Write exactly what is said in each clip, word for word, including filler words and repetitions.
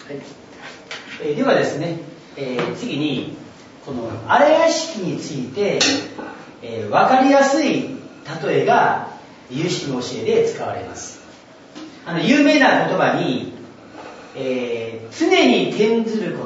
えー、ではですね、えー、次にこの荒屋敷について、えー、分かりやすい例えが有識の教えで使われます。あの有名な言葉に、えー、常に転ずること、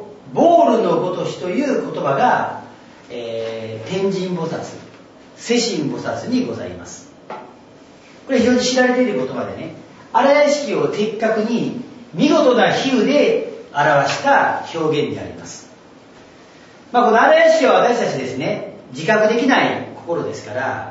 ボールのごとしという言葉が、えー、天神菩薩、世親菩薩にございます。これ非常に知られている言葉でね、荒屋敷を的確に見事な比喩で表した表現であります。まあ、この荒屋敷は私たちですね、自覚できない心ですから、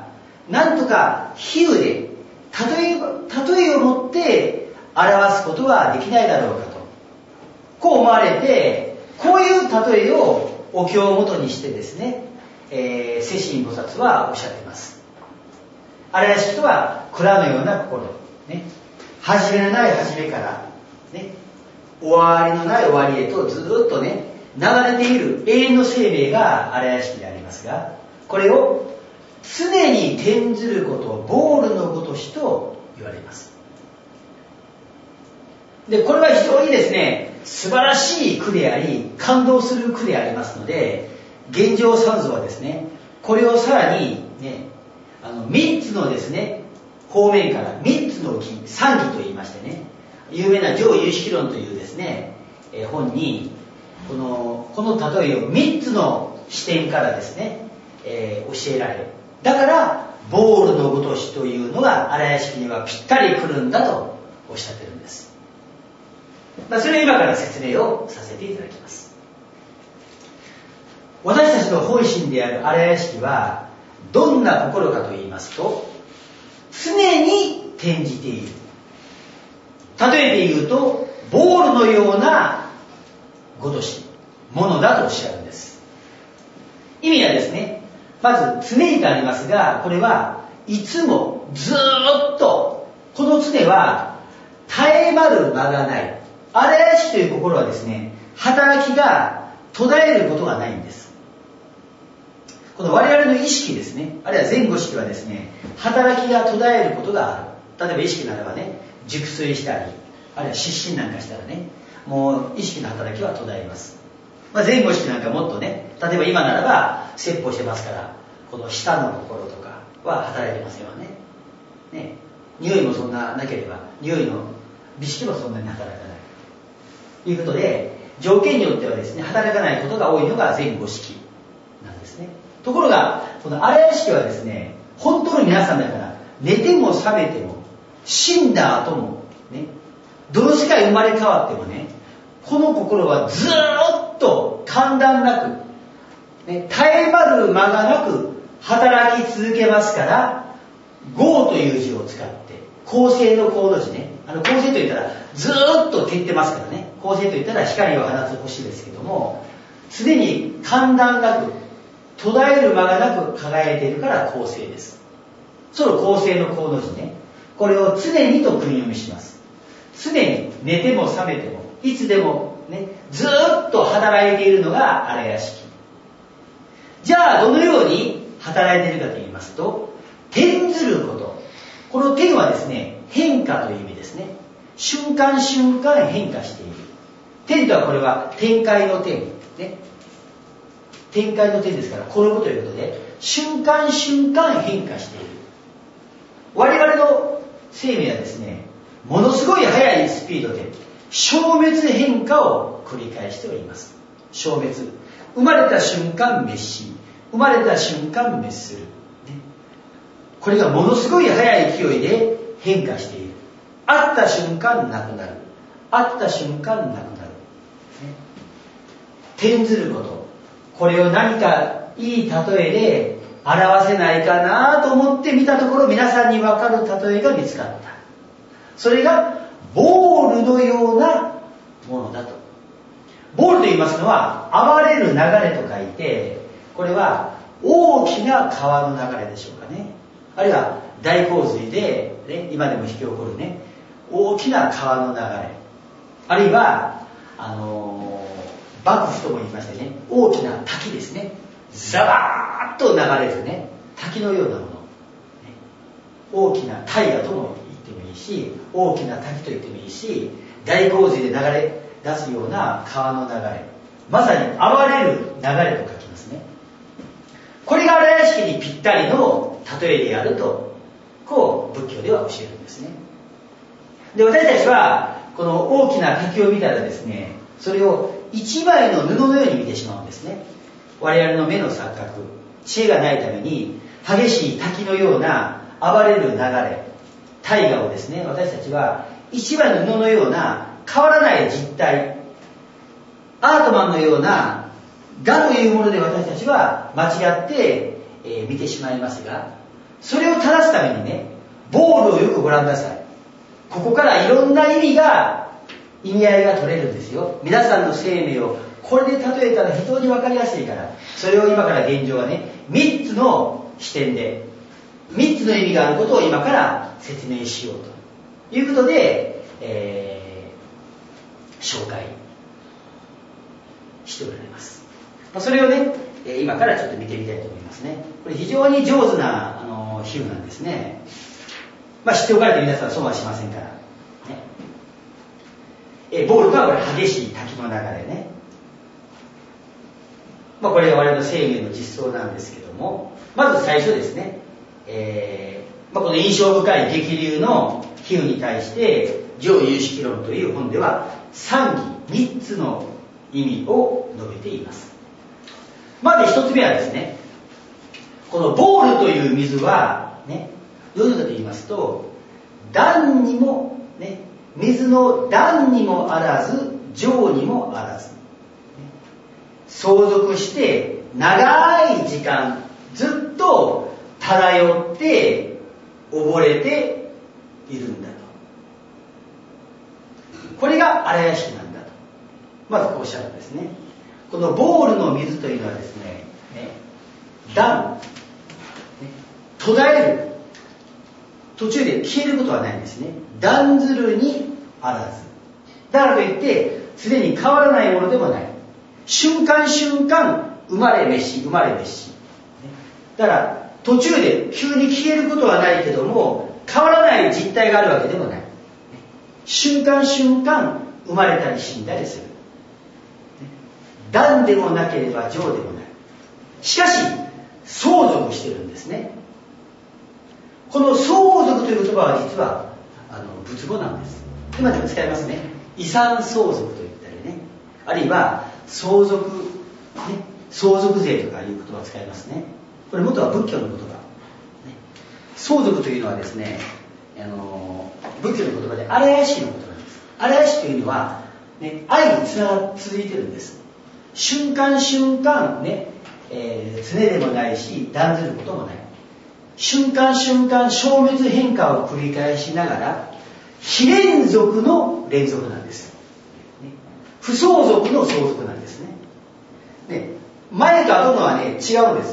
なんとか比喩で例え、例えを持って表すことができないだろうかと、こう思われて、こういう例えをお経をもとにしてですね、えー、世親菩薩はおっしゃっています。荒屋敷とは蔵のような心、ね、始めのない始めから、ね、終わりのない終わりへとずっとね、流れている永遠の生命が荒屋敷でありますが、これを常に転ずること、ボールのごとしと言われます。で、これは非常にですね、素晴らしい句であり、感動する句でありますので、玄奘三蔵はですね、これをさらにね、あのみっつのですね、方面からみっつの義、三義と言いましてね、有名な上有識論というですね、えー、本にこのこの例えをみっつの視点からですね、えー、教えられ、だからボールのごとしというのが荒屋敷にはぴったりくるんだとおっしゃってるんです。まあ、それを今から説明をさせていただきます。私たちの本心である荒屋敷はどんな心かと言いますと、常に転じている。例えて言うと、ボールのようなごとし、ものだとおっしゃるんです。意味はですね、まず常にとありますが、これはいつもずーっと、この常は絶え間る間がない。荒屋敷という心はですね、働きが途絶えることがないんです。この我々の意識ですね、あるいは前後識はですね、働きが途絶えることがある。例えば意識ならばね、熟睡したり、あるいは失神なんかしたらね、もう意識の働きは途絶えます。まあ、前後識なんかもっとね、例えば今ならば説法してますから、この舌の心とかは働いてますよね。ね、匂いもそんななければ、匂いの美識もそんなに働かないということで、条件によってはですね、働かないことが多いのが前後識なんですね。ところがこの荒屋敷はですね、本当の皆さんだから、寝ても覚めても死んだ後もね、どの世界生まれ変わってもね、この心はずーっと間断なく、ね、絶え間る間がなく働き続けますから、業という字を使って、光星の光の字ね、あの光星といったらずーっと照ってますからね、光星といったら光を放つ星ですけども、常に間断なく途絶える間がなく輝いているから光星です。その光星の光の字ね、これを常にと訓読みします。常に寝ても覚めてもいつでもね、ずーっと働いているのが荒屋敷。じゃあどのように働いているかと言いますと、転ずること。この転はですね、変化という意味ですね。瞬間瞬間変化している。転とはこれは展開の転ね。展開の転ですから、転ぶということで、瞬間瞬間変化している。我々の生命はですね、ものすごい速いスピードで消滅変化を繰り返しております。消滅。生まれた瞬間滅し、生まれた瞬間滅する。ね、これがものすごい速い勢いで変化している。会った瞬間なくなる。会った瞬間なくなる。ね、転ずること。これを何かいい例えで表せないかなと思って見たところ、皆さんに分かる例えが見つかった。それがボールのようなものだと。ボールと言いますのは暴れる流れと書いて、これは大きな川の流れでしょうかね。あるいは大洪水で、ね、今でも引き起こるね、大きな川の流れ、あるいはあのー、瀑布とも言いましてね、大きな滝ですね、ザバーッと流れるね、滝のようなもの、ね、大きな大河とも言ってもいいし、大きな滝と言ってもいいし、大洪水で流れ出すような川の流れ、まさに哀れる流れと書きますね。これが荒屋敷にぴったりの例えであると、こう仏教では教えるんですね。で、私たちはこの大きな滝を見たらですね、それを一枚の布のように見てしまうんですね。我々の目の錯覚、知恵がないために激しい滝のような暴れる流れ、大河をですね、私たちは一枚の布のような変わらない実体、アートマンのような我というもので私たちは間違って、えー、見てしまいますが、それを正すためにね、ボールをよくご覧ください。ここからいろんな意味が意味合いが取れるんですよ。皆さんの生命をこれで例えたら非常に分かりやすいから、それを今から現状はね、みっつの視点でみっつの意味があることを今から説明しようということで、えー、紹介しておられます。それをね、今からちょっと見てみたいと思いますね。これ非常に上手なあの比喩なんですね。まあ知っておかれて皆さん損はしませんから、ね、えボールとはこれ激しい滝の流れね。まあこれが我々の生命の実相なんですけども、まず最初ですね、えーまあ、この印象深い激流の比喩に対して上有識論という本では三義みっつの意味を述べています。まず一つ目はですね、このボールという水はね、どういうことかと言いますと、段にもね、水の段にもあらず上にもあらず、ね、相続して長い時間ずっと漂って溺れているんだと。これが荒屋敷なんだと、まずこうおっしゃるんですね。このボールの水というのはですね、ね段、ね、途絶える、途中で消えることはないんですね。段ずるにあらず。だからといって常に変わらないものでもない。瞬間瞬間生まれ飯生まれ飯。だから途中で急に消えることはないけども、変わらない実体があるわけでもない。瞬間瞬間生まれたり死んだりする。段でもなければ上でもない。しかし相続してるんですね。この相続という言葉は実はあの仏語なんです。今でも使いますね。遺産相続と言ったりね、あるいは相続、ね、相続税とかいう言葉を使いますね。これ元は仏教の言葉、ね、相続というのはですね、あの仏教の言葉で荒屋敷の言葉です。荒屋敷というのは、ね、愛につなが続いてるんです。瞬間瞬間ね、えー、常でもないし断ずることもない。瞬間瞬間消滅変化を繰り返しながら非連続の連続なんです、ね、不相続の相続なんですね。ね、前と後のはね違うんです。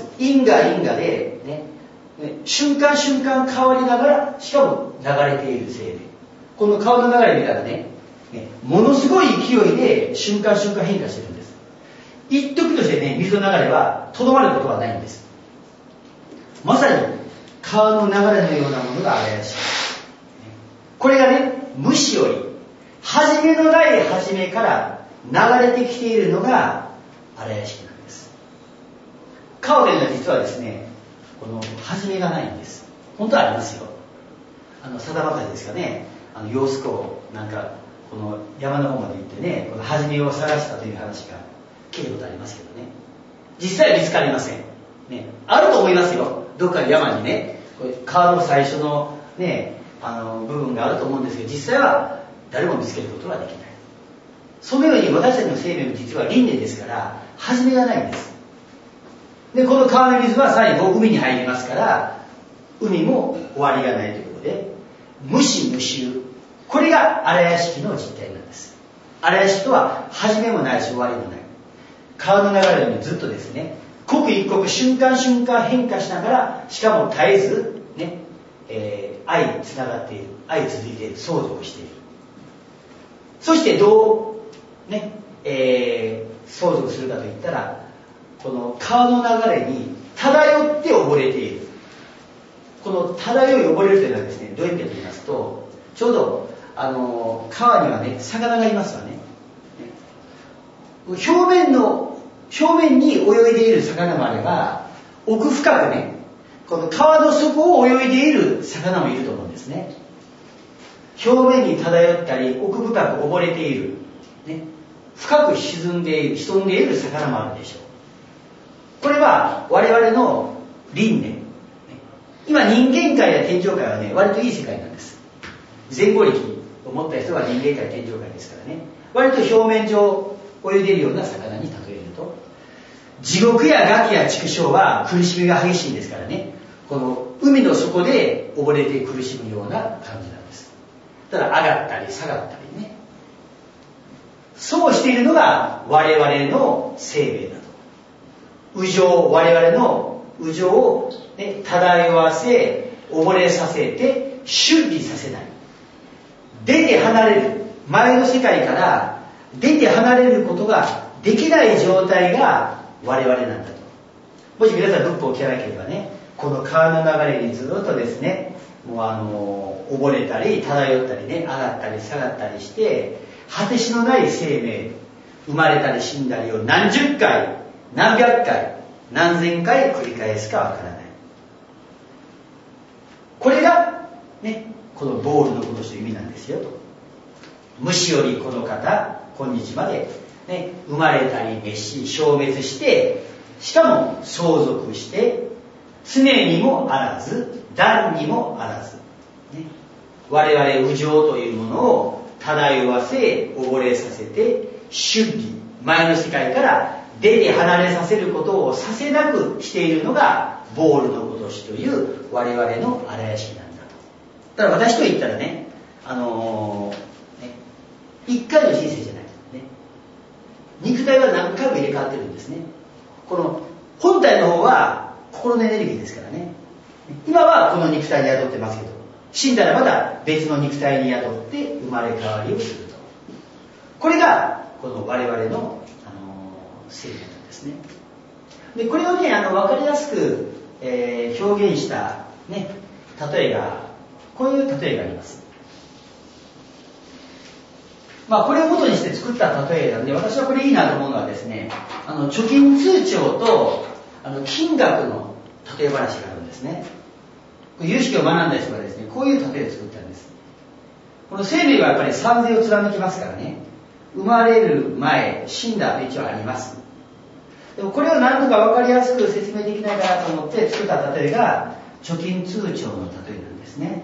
因果因果で、ねね、瞬間瞬間変わりながらしかも流れているせいで、この川の流れ見たらね、ねものすごい勢いで瞬間瞬間変化してるんです。一時としてね、水の流れはとどまることはないんです。まさに川の流れのようなものが荒屋敷。これがね、無視より初めのない初めから流れてきているのが荒屋敷なんです。川というのは実はですね、この初めがないんです。本当はありますよ。あのさだまかりですかね、あの揚子江なんかこの山の方まで行ってね、この初めを探したという話が聞いたことありますけどね、実際は見つかりません、ね、あると思いますよ。どっか山にね、これ川の最初のね、あの部分があると思うんですけど、実際は誰も見つけることはできない。そのように私たちの生命も実は輪廻ですから始めがないんです。でこの川の水は最後海に入りますから、海も終わりがないということで、無始無終、これが荒屋敷の実態なんです。荒屋敷とは始めもないし終わりもない、川の流れのようにずっとですね、刻一刻瞬間瞬間変化しながら、しかも絶えずね、えー、愛につながっている、愛続いている、相続している。そしてどうね、えー、相続するかといったら、この川の流れに漂って溺れている。この漂い溺れるというのはですね、どういう意味かと言いますと、ちょうどあの川にはね、魚がいますわね。 表面の表面に泳いでいる魚もあれば、奥深くね、この川の底を泳いでいる魚もいると思うんですね。表面に漂ったり奥深く溺れている、ね、深く沈んでいる潜んでいる魚もあるでしょう。これは我々の輪廻、ね、今人間界や天上界はね、割といい世界なんです。善法力を持った人は人間界天上界ですからね、割と表面上泳いでいるような魚に例えると、地獄や餓鬼や畜生は苦しみが激しいんですからね、この海の底で溺れて苦しむような感じなんです。ただ上がったり下がったりね、そうしているのが我々の生命だと。右情、我々の右情を、ね、漂わせ溺れさせて瞬離させない、出て離れる、前の世界から出て離れることができない状態が我々なんだと。もし皆さん仏法を聞かなければね、この川の流れにずっとですね、もうあの溺れたり漂ったりね、上がったり下がったりして果てしのない生命、生まれたり死んだりを何十回何百回何千回繰り返すかわからない。これがね、このボールの今年の意味なんですよと。虫よりこの方今日まで、ね、生まれたり滅し消滅して、しかも相続して常にもあらず断にもあらず、ね、我々右情というものを漂わせ溺れさせて瞬離、前の世界から出て離れさせることをさせなくしているのがボールの今年という我々の荒屋敷なんだと。ただ私と言ったらね、あのー、ね、一回の人生じゃない、ね、肉体は何回も入れ替わってるんですね。この本体の方は心のエネルギーですからね。今はこの肉体に宿ってますけど、死んだらまた別の肉体に宿って生まれ変わりをすると。これがこの我々の、あのー、生命なんですね。でこれをね、あの分かりやすく、えー、表現した、ね、例えがこういう例えがあります。まあこれを元にして作った例えなんで、私はこれいいなと思うのはですね、あの貯金通帳とあの金額の例え話があるんですね。有識を学んだ人がですね、こういう例えを作ったんです。この生命はやっぱり三世を貫きますからね、生まれる前、死んだ後一応あります。でもこれを何とか分かりやすく説明できないかなと思って作った例えが貯金通帳の例えなんですね。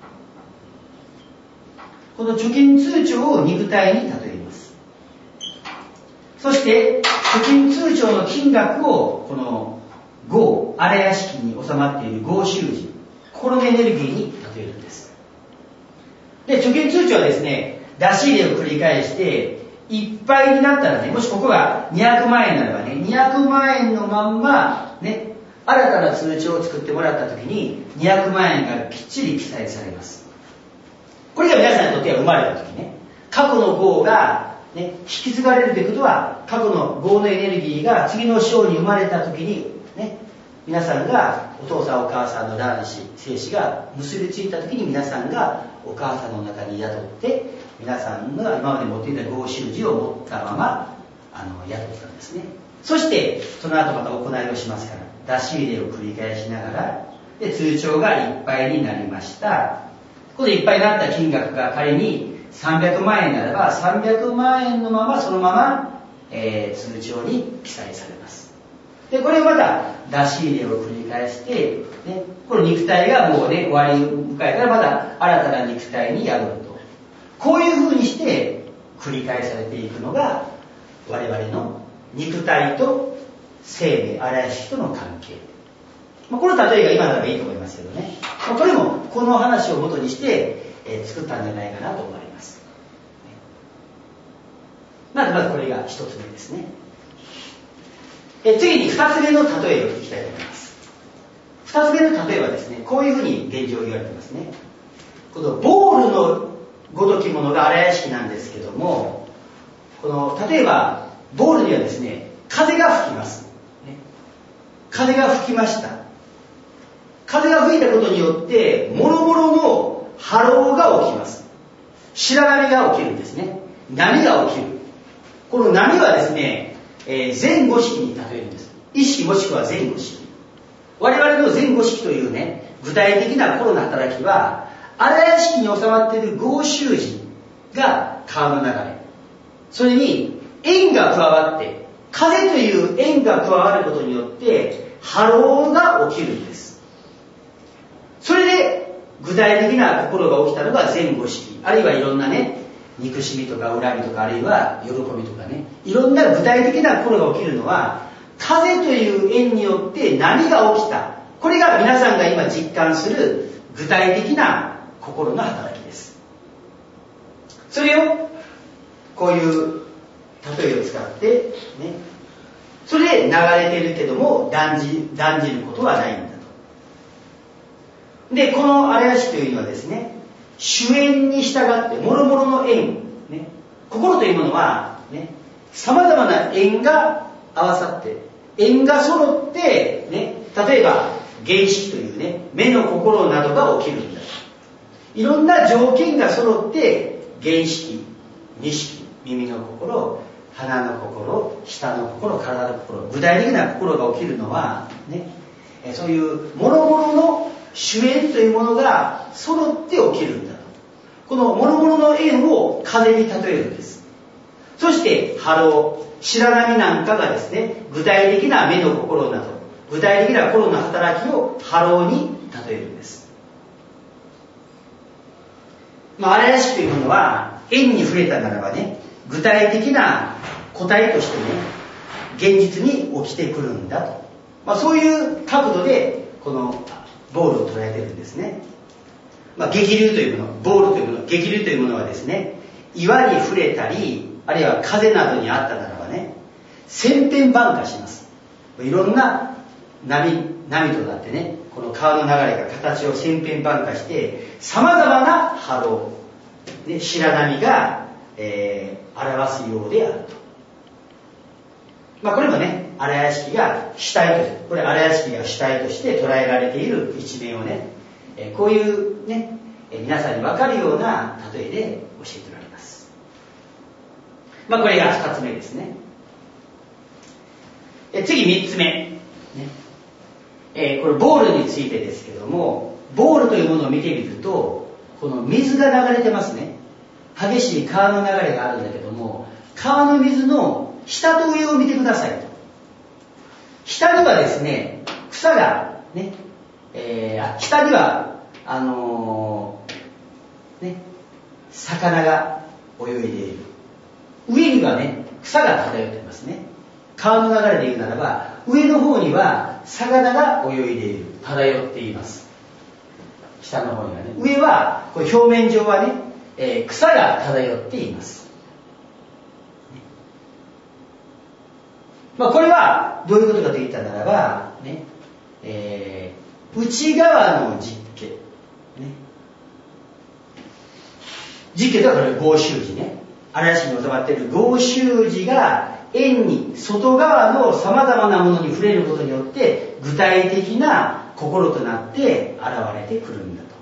この貯金通帳を肉体に例えます。そして貯金通帳の金額をこの業、荒屋敷に収まっている業習字、心のエネルギーに例えるんです。で貯金通帳はですね、出し入れを繰り返していっぱいになったらね、もしここがにひゃくまんえんならばね、にひゃくまんえんのまんまね、新たな通帳を作ってもらった時ににひゃくまんえんがきっちり記載されます。これが皆さんにとっては生まれた時ね、過去の業が、ね、引き継がれるということは、過去の業のエネルギーが次の章に生まれた時に、ね、皆さんがお父さんお母さんの卵子精子が結びついた時に皆さんがお母さんの中に宿って、皆さんが今まで持っていた業習字を持ったままあの宿ったんですね。そしてその後また行いをしますから、出し入れを繰り返しながら、で通帳がいっぱいになりました。ここでいっぱいになった金額が仮にさんびゃくまんえんならば、さんびゃくまんえんのままそのまま、えー、通帳に記載されます。でこれをまた出し入れを繰り返して、ね、この肉体がもうね終わりを迎えたらまた新たな肉体に宿ると。こういうふうにして繰り返されていくのが我々の肉体と生命、荒屋敷との関係。まあ、この例えが今ならばいいと思いますけどね、まあ、これもこの話を元にして、えー、作ったんじゃないかなと思われます。まずまずこれが一つ目ですね。えー、次に二つ目の例えをいきたいと思います。二つ目の例えはですね、こういうふうに現状を言われていますね。このボールのごときものが荒屋敷なんですけども、この例えばボールにはですね、風が吹きます、ね、風が吹きました。風が吹いたことによってもろもろの波浪が起きます。白波が起きるんですね。波が起きる。 この波はですね、えー、前後式に例えるんです。意識もしくは前後式。我々の前後式というね、具体的な心の働きは、荒屋敷に収まっている合衆時が川の流れ。それに円が加わって、風という円が加わることによって、波浪が起きるんです。それで、具体的な心が起きたのが前後式。あるいはいろんなね、憎しみとか恨みとか、あるいは喜びとかね、いろんな具体的な心が起きるのは、風という円によって波が起きた。これが皆さんが今実感する具体的な心の働きです。それをこういう例えを使ってね、それで流れてるけども断じ、断じることはないんだと。で、この荒屋敷というのはですね、主縁に従って諸々の縁、ね、心というものはね、様々な縁が合わさって、縁が揃って、ね、例えば原式というね、目の心などが起きるんだ。いろんな条件が揃って原式、二式、耳の心、鼻の心、舌の心、体の心、具体的な心が起きるのはね、そういう諸々の主縁というものが揃って起きるんだと。この諸々の縁を風に例えるんです。そして波浪、白波なんかがですね、具体的な目の心など、具体的な心の働きを波浪に例えるんです。まあ、荒屋敷というものは縁に触れたならばね、具体的な個体としてね、現実に起きてくるんだと。まあ、そういう角度でこのボールを捉えてるんですね。まあ、激流というもの、ボールというもの、激流というものはですね、岩に触れたり、あるいは風などにあったならばね、千変万化します。いろんな波、波となってね、この川の流れが形を千変万化して、様々な波浪、ね、白波が、えー、表すようであると。まあ、これもね、荒屋敷が主体として、これ荒屋敷が主体として捉えられている一面をね、えー、こういうね、えー、皆さんに分かるような例えで教えておられます。まあ、これが二つ目ですね。え次三つ目、ねえー、これボールについてですけども、ボールというものを見てみると、この水が流れてますね。激しい川の流れがあるんだけども、川の水の下と上を見てくださいと。下にはですね、草がね、えー、下にはあのー、ね、魚が泳いでいる。上にはね、草が漂っていますね。川の流れで言うならば、上の方には魚が泳いでいる、漂っています。下の方にはね、上はこれ表面上はね、えー、草が漂っています。まあ、これはどういうことかといったならば、ね、えー、内側の実家、ね、実家とはこれ合衆時ね、荒屋敷に収まっている合衆時が円に外側のさまざまなものに触れることによって具体的な心となって現れてくるんだと。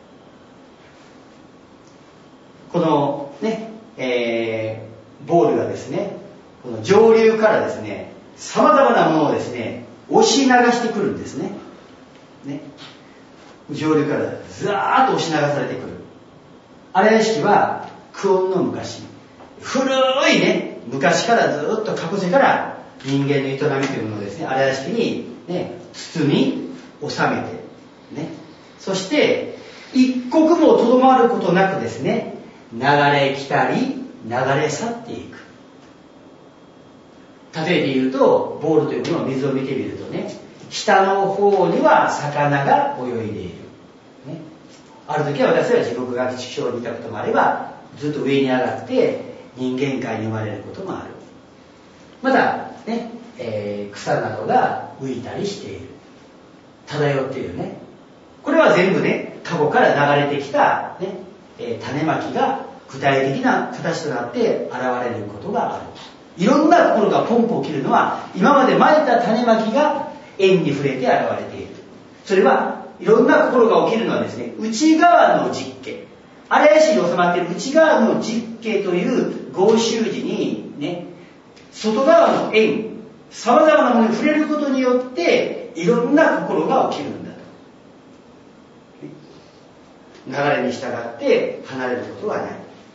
このね、えー、ボールがですね、この上流からですね、さまざまなものをですね、押し流してくるんですね。ね、上流からザーッと押し流されてくる。荒屋敷は久遠の昔、古いね、昔からずっと過去世から人間の営みというものをですね、荒屋敷に、ね、包み収めて、ね、そして一刻もとどまることなくですね、流れ来たり流れ去っていく。例えて言うと、ボールというものを水を見てみるとね、下の方には魚が泳いでいる、ね、ある時は私は地獄が地上にいたこともあれば、ずっと上に上がって人間界に生まれることもある。またね、えー、草などが浮いたりしている、漂っているね。これは全部ね、過去から流れてきた、ねえー、種まきが具体的な形となって現れることがある。いろんなところがポンポン起きるのは、今までまいた種まきが縁に触れて現れている。それはいろんな心が起きるのはですね、内側の実家、荒屋敷に収まっている内側の実家という合衆時にね、 外側の縁、さまざまなものに触れることによっていろんな心が起きるんだと。流れに従って離れることはない。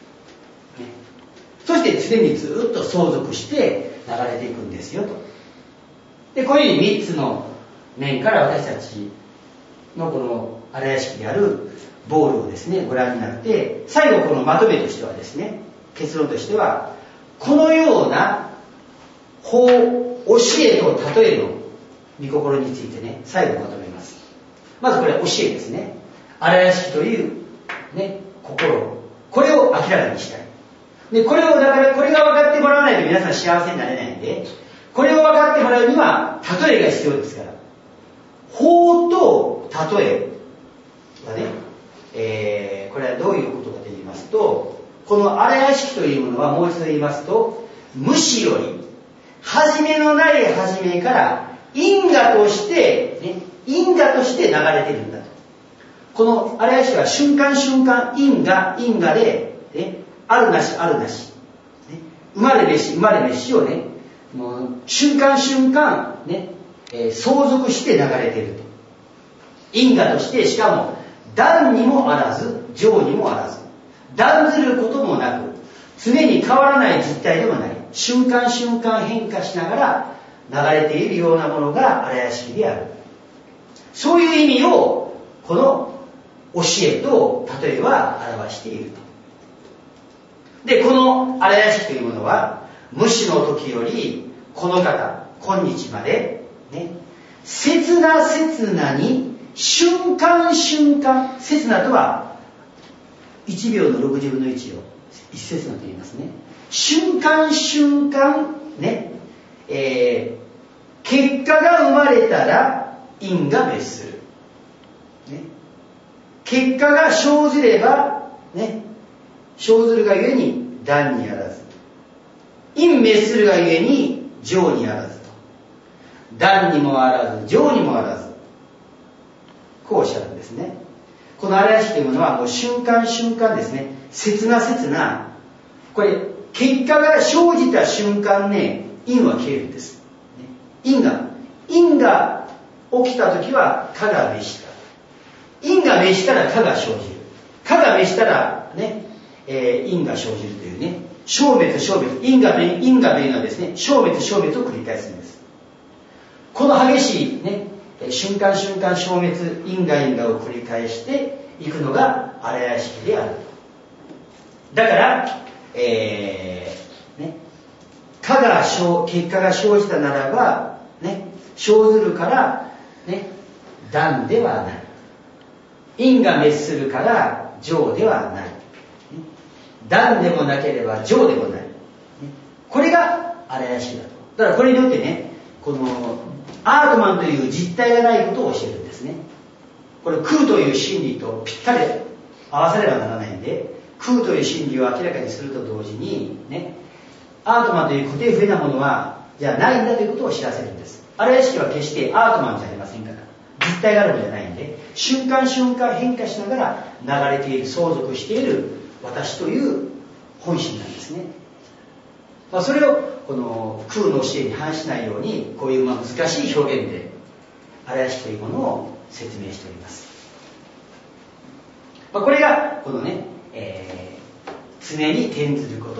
そして常にずっと相続して流れていくんですよと。で、こういうふうにみっつの面から私たちのこの荒屋敷であるボールをですね、ご覧になって、最後このまとめとしてはですね、結論としては、このような法、教えと例えの御心についてね、最後まとめます。まずこれは教えですね。荒屋敷というね、心、これを明らかにしたい。で、これを、だからこれが分かってもらわないと皆さん幸せになれないんで、これを分かってもらうには、例えが必要ですから。法と例えはね、えー、これはどういうことかと言いますと、この荒屋敷というものはもう一度言いますと、無視より、始めのない始めから因果として、ね、因果として流れているんだと。この荒屋敷は瞬間瞬間因果、因果で、ね、あるなしあるなし、ね、生まれべし生まれべしをね、もう瞬間瞬間ね、えー、相続して流れていると。因果として、しかも断にもあらず上にもあらず、断ずることもなく、常に変わらない実体でもない、瞬間瞬間変化しながら流れているようなものが荒屋敷である。そういう意味をこの教えと例えは表していると。で、この荒屋敷というものは、無始の時よりこの方今日までね、刹那刹那に瞬間瞬間、刹那とはいちびょうのろくじゅうぶんのいちを一刹那と言いますね。瞬間瞬間ね、えー、結果が生まれたら因が滅する、ね、結果が生ずればね、生ずるがゆえに断にあらず、因滅するがゆえに上にあらずと、断にもあらず上にもあらず、こうおっしゃるんですね。この荒屋敷というものはもう瞬間瞬間ですね、刹那刹那、これ結果が生じた瞬間ね、因は消えるんです。因が因が起きたときは果が滅した。因が滅したら果が生じる。果が滅したらね、えー、因が生じるというね、消滅消滅、因果という因果というのはですね、消滅消滅を繰り返すんです。この激しいね、瞬間瞬間消滅、因果因果を繰り返していくのが荒屋敷である。だから、えーね、果が生結果が生じたならば、ね、生ずるから、ね、断ではない。因が滅するから上ではない。断でもなければ上でもない。これが荒屋敷だと。だからこれによってね、このアートマンという実体がないことを教えるんですね。これ空という真理とぴったり合わせればならないんで、空という真理を明らかにすると同時にね、アートマンという固定不変なものはじゃないんだということを知らせるんです。荒屋敷は決してアートマンじゃありませんから、実体があるのじゃないんで、瞬間瞬間変化しながら流れている、相続している私という本心なんですね。まあ、それをこの空の教えに反しないように、こういうまあ難しい表現で荒屋敷というものを説明しております。まあ、これがこのね、えー、常に転ずること、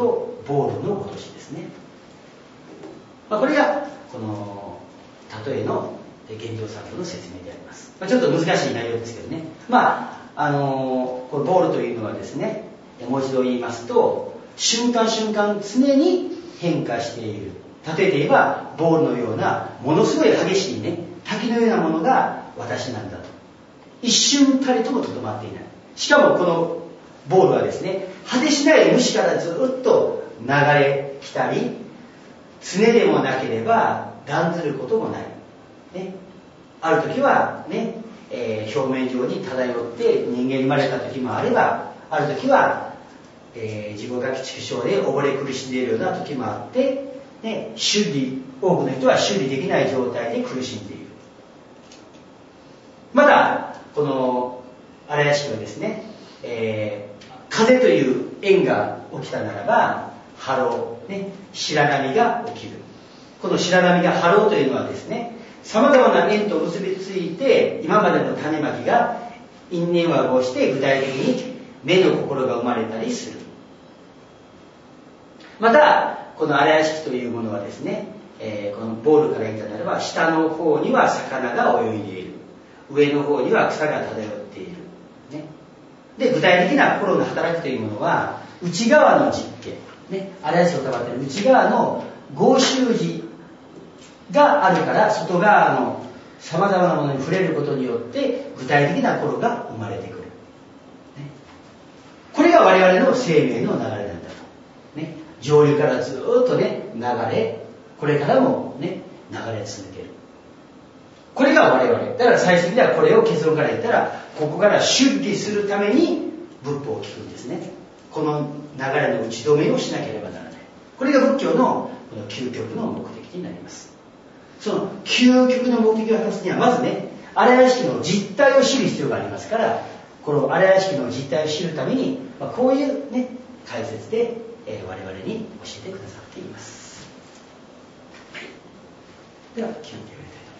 ボールのごとしですね。まあ、これがこの例えの現状作用の説明であります。まあ、ちょっと難しい内容ですけどね。まああのー、このボールというのはですね、もう一度言いますと、瞬間瞬間常に変化している。例えて言えばボールのようなものすごい激しいね、滝のようなものが私なんだと。一瞬たりともとどまっていない。しかもこのボールはですね、果てしない無視からずっと流れ来たり、常でもなければ断ずることもない。ね、ある時はね、えー、表面上に漂って人間に生まれた時もあれば、ある時は、えー、自己が畜生で溺れ苦しんでいるような時もあって、ね、修理、多くの人は修理できない状態で苦しんでいる。またこの荒屋敷はですね、えー、風という縁が起きたならば波浪、ね、白波が起きる。この白波が波浪というのはですね、さまざまな縁と結びついて今までの種まきが因縁和合して具体的に目の心が生まれたりする。またこの荒屋敷というものはですね、えー、このボールから言ったならば、下の方には魚が泳いでいる、上の方には草が漂っている、ね、で具体的な心の働きというものは内側の実験、ね、荒屋敷をたまっている内側の合宗寺があるから、外側のさまざまなものに触れることによって具体的な心が生まれてくる、ね、これが我々の生命の流れなんだと、ね、上流からずっとね流れ、これからもね流れ続ける。これが我々だから、最終的にはこれを結論から言ったら、ここから出離するために仏法を聞くんですね。この流れの打ち止めをしなければならない。これが仏教のこの究極の目的になります。その究極の目的を果たすには、まずね荒屋敷の実態を知る必要がありますから、この荒屋敷の実態を知るために、まあ、こういうね解説で、えー、我々に教えてくださっています。はい、では、基本的に